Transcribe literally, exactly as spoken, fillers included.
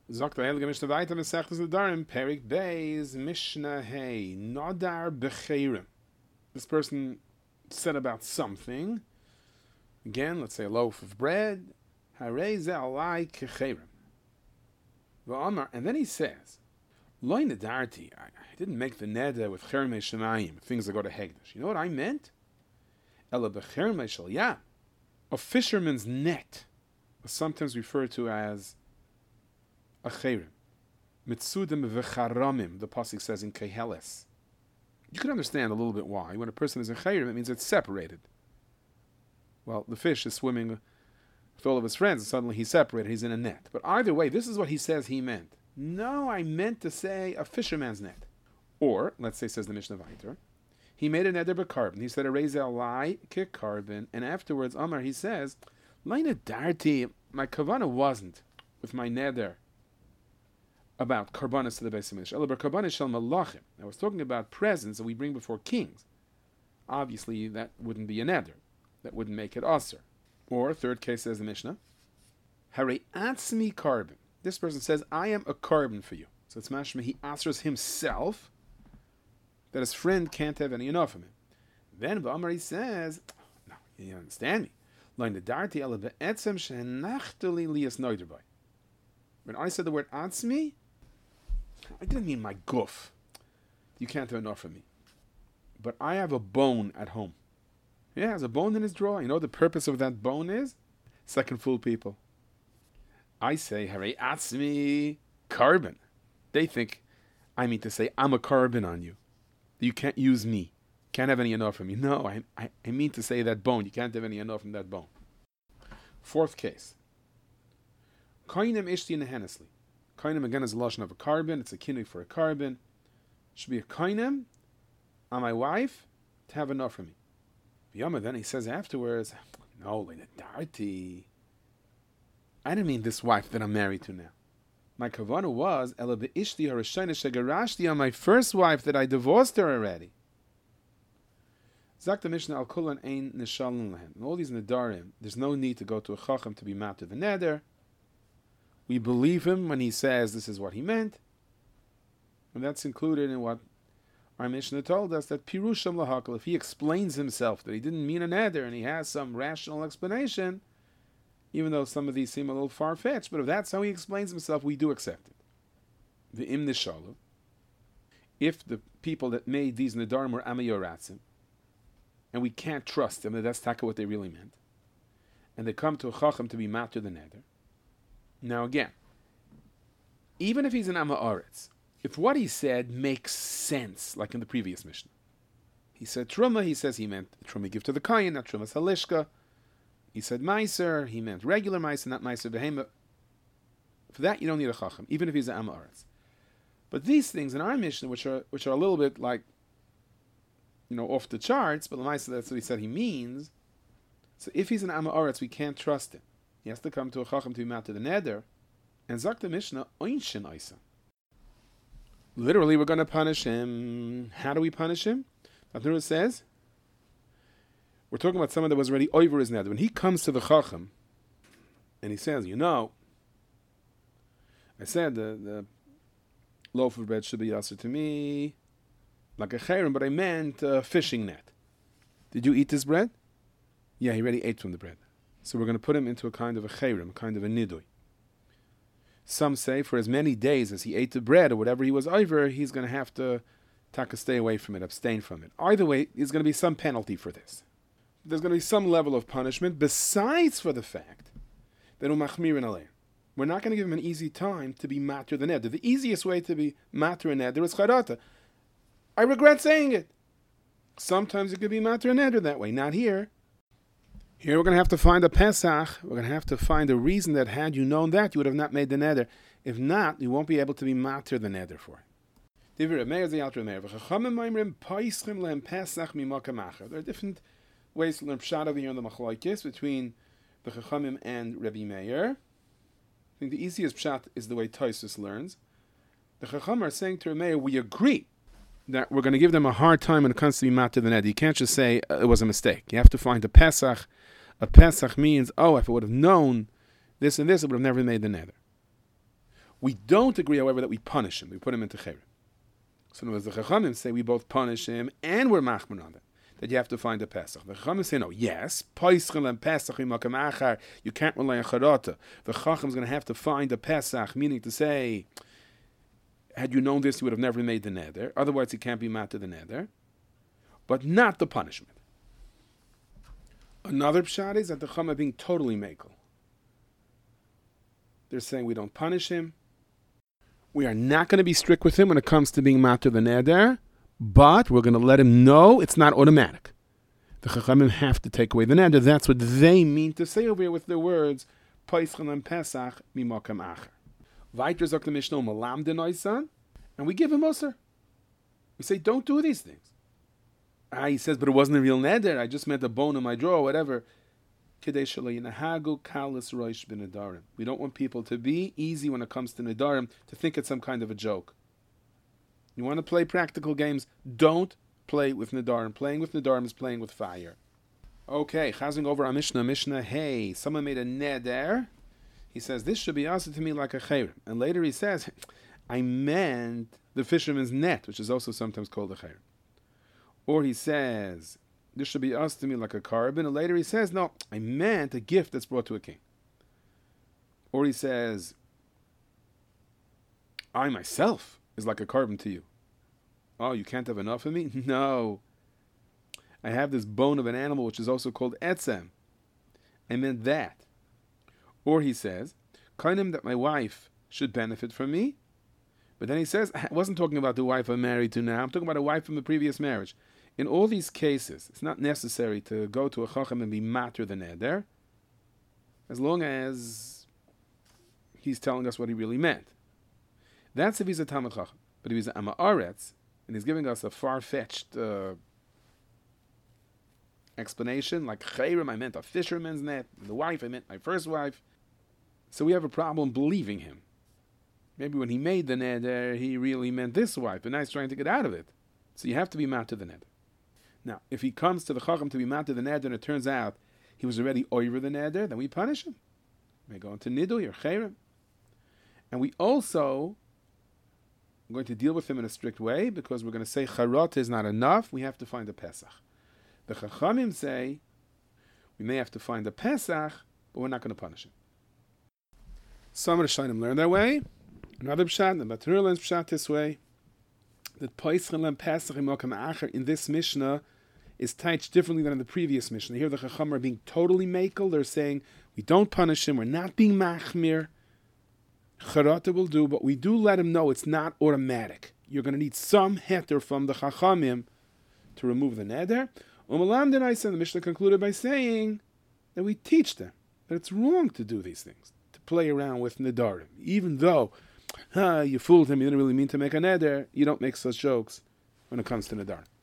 Sagt der Heilige Mishnah weiter, Mesechtes Nedarim, Perik Beis, Mishnah Hey, Nadar Becherim. This person said about something. Again, let's say a loaf of bread. Harei ze alai kecherim. And then he says, Loi nedarti, I didn't make the neder with chermei shemayim, things that go to Hegdash. You know what I meant? Ela bechermei shalyam, a fisherman's net, sometimes referred to as a cherem. Mitzudim v'charamim, the pasuk says in Keheles. You can understand a little bit why. When a person is a cherem, it means it's separated. Well, the fish is swimming with all of his friends, and suddenly he's separated, he's in a net. But either way, this is what he says he meant. No, I meant to say a fisherman's net. Or, let's say, says the Mishnah Vayter, he made a neder b'karbon. He said, a reza alai kikarbon. And afterwards, Amar, he says, Laina darti, my kavana wasn't with my neder about karbanis to the Beis HaMikdash. Ela b'karbanis shel malachim. I was talking about presents that we bring before kings. Obviously, that wouldn't be a neder. That wouldn't make it aser. Or, third case says the Mishnah, Harei atzmi karbon. This person says, I am a carbon for you. So it's mashma, he asers himself that his friend can't have any enough of him. Then Ba'amar, he says, no, you understand me. When I said the word atzmi, I didn't mean my goof. You can't have enough of me. But I have a bone at home. Yeah, he has a bone in his drawer. You know what the purpose of that bone is? So I can fool people. I say, Harei atzmi carbon. They think I mean to say, I'm a carbon on you. You can't use me. Can't have any enough from me. No, I, I, I mean to say that bone. You can't have any enough from that bone. Fourth case. Koinem ishti nehenesli. Koinem again is a lashon of a carbon. It's a kinui for a carbon. Should be a koinem on my wife to have enough from me. V'yama, then he says afterwards, no, Lena Darti. I didn't mean this wife that I'm married to now. My kavanah was, Ela be'ishti harashayna shegarashti, on my first wife that I divorced her already. Zak the Mishnah al kulan ein nishalin lehen. In all these nedarim, there's no need to go to a chacham to be mapped to the neder. We believe him when he says this is what he meant. And that's included in what our Mishnah told us, that pirusham lahakal, if he explains himself that he didn't mean a neder and he has some rational explanation, even though some of these seem a little far-fetched, but if that's how he explains himself, we do accept it. The im nishalu, if the people that made these nedarim were amayoratzim, and we can't trust them, that that's taka what they really meant, and they come to a chacham to be matter the neder. Now again, even if he's an amaretz, if what he said makes sense, like in the previous Mishnah, he said truma, he says he meant truma give to the kayin, not truma salishka. He said meiser, he meant regular meiser, not meiser behema. For that, you don't need a chacham, even if he's an amaretz. But these things in our Mishnah, which are which are a little bit like, you know, off the charts, but the meiser, that's what he said he means. So if he's an amaretz, we can't trust him. He has to come to a chacham to be mad to the neder. And zak the Mishnah oinshin oisa. Literally, we're going to punish him. How do we punish him? Abnura says, we're talking about someone that was already over his neder. When he comes to the chacham, and he says, you know, I said the, the loaf of bread should be yasser to me, like a cherem, but I meant a fishing net. Did you eat this bread? Yeah, he already ate from the bread. So we're going to put him into a kind of a cherem, a kind of a nidui. Some say for as many days as he ate the bread or whatever he was over, he's going to have to taka stay away from it, abstain from it. Either way, there's going to be some penalty for this. There's going to be some level of punishment besides for the fact that umachmirin aleh. We're not going to give him an easy time to be matter the neder. The easiest way to be matter a neder is charata. I regret saying it. Sometimes it could be matter a neder that way. Not here. Here we're going to have to find a Pesach. We're going to have to find a reason that had you known that, you would have not made the neder. If not, you won't be able to be matter the neder for it. There are different ways to learn pshat over here in the Machlokes between the Chachamim and Rebbe Meir. I think the easiest pshat is the way Tosfos learns. The Chachamim are saying to Rebbe Meir, we agree that we're going to give them a hard time when it comes to be matter the neder. You can't just say uh, it was a mistake. You have to find a Pesach. A Pesach means, oh, if I would have known this and this, I would have never made the neder. We don't agree, however, that we punish him. We put him into Chayrim. So in other words, the Chachamim say we both punish him and we're machmir on it. That you have to find a Pesach. The Chachamim say no. Yes, Paischel and Pesach imakam achar. You can't rely on Charata. The Chacham is going to have to find a Pesach, meaning to say, had you known this, you would have never made the neder. Otherwise, it can't be mat to the neder. But not the punishment. Another pshat is that the Chachamim are being totally makel. They're saying we don't punish him. We are not going to be strict with him when it comes to being mat to the neder. But we're going to let him know it's not automatic. The Chachamim have to take away the neder. That's what they mean to say over here with their words, Paischel and Pesach mimakam acher. Weiter sagt the Mishnah, Malam de Noisan, and we give him Osir. We say, don't do these things. Ah, he says, but it wasn't a real neder. I just meant a bone in my drawer, whatever. We don't want people to be easy when it comes to nedarim, to think it's some kind of a joke. You want to play practical games, don't play with nedarim. Playing with nedarim is playing with fire. Okay, chazing over our Mishnah. Mishnah, hey, someone made a neder. He says, this should be also to me like a chayrim. And later he says, I meant the fisherman's net, which is also sometimes called a chayrim. Or he says, this should be us to me like a carbon. And later he says, no, I meant a gift that's brought to a king. Or he says, I myself is like a carbon to you. Oh, you can't have enough of me? No. I have this bone of an animal which is also called etzem. I meant that. Or he says, kainim that my wife should benefit from me. But then he says, I wasn't talking about the wife I'm married to now. I'm talking about a wife from the previous marriage. In all these cases, it's not necessary to go to a chacham and be matter the neder, as long as he's telling us what he really meant. That's if he's a Talmid Chacham. But if he's an Amaretz, and he's giving us a far-fetched uh, explanation, like Chayrim, I meant a fisherman's net, and the wife, I meant my first wife. So we have a problem believing him. Maybe when he made the neder, he really meant this wife, and now he's trying to get out of it. So you have to be matter the neder. Now, if he comes to the Chacham to be matter the neder, and it turns out he was already over the neder, then we punish him. We may go into Nidui or Chayrim. And we also are going to deal with him in a strict way, because we're going to say Charot is not enough, we have to find a Pesach. The Chachamim say we may have to find a Pesach, but we're not going to punish him. Some of the Shainim learn their way. Another Pshat, the Batur learns Pshat this way, that Paischel and Pesach imakam acher in this Mishnah is touched differently than in the previous Mishnah. Here the Chachamim are being totally makel. They're saying we don't punish him, we're not being machmir. Charata will do, but we do let him know it's not automatic. You're going to need some heter from the Chachamim to remove the neder. Umalam Denaisa, the Mishnah concluded by saying that we teach them that it's wrong to do these things, to play around with nedarim. Even though ah, you fooled him, you didn't really mean to make a neder, you don't make such jokes when it comes to nedar.